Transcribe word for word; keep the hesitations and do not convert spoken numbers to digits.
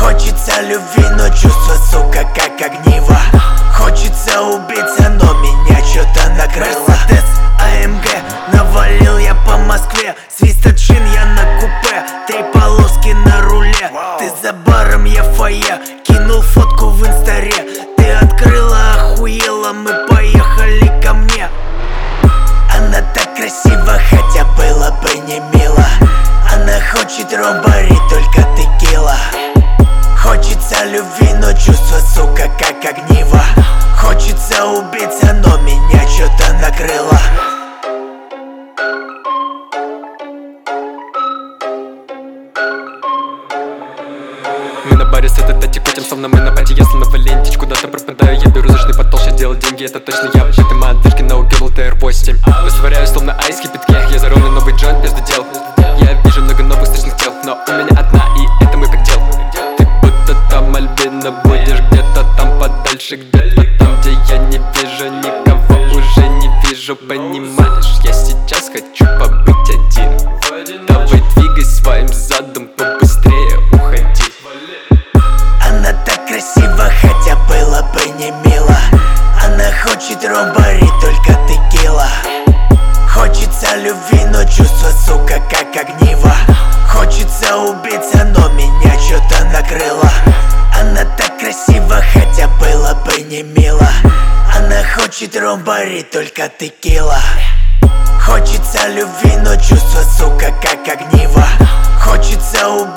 Хочется любви, но чувство, сука, как огниво. Хочется убиться, но меня что-то накрыло. Мерседес а эм гэ, навалил я по Москве. Свистит шин, я на купе, три полоски на руле. Ты за баром, я в фойе, кинул фотку в инстаре. Ты открыла, охуела, мы поехали ко мне. Она так красива, хотя было бы не мило. Она хочет ромбари, только текила. Хочется любви, но чувство, сука, как огниво. Хочется убиться, но меня что-то накрыло. Мы на баре с этой тати кутим, словно мы на пати. Я словно валентич, куда-то пропадаю. Я беру зажный потолще, делать деньги, это точно я. В этой модельке на угибл тэ эр восемь. Растворяюсь словно айс в кипятке. Я за ровный новый джойнт между дел. Я вижу много новых страшных тел, но у меня одна, и это мой предел. Ты будто там Альбина, будешь где-то там подальше. Где-то там, где я не вижу никого, уже не вижу. Понимаешь, я сейчас хочу побыть один. Давай двигай своим задом, побыстрее уходи. Она так красива, хотя было бы не мило. Она хочет ромбари, только текила. Хочется любви, но чувство, сука, как огниво. Хочется убиться, но меня что-то накрыло. Она так красива, хотя было бы не мило. Она хочет ромбари, только текила. Хочется любви, но чувство, сука, как огниво. Хочется убиться.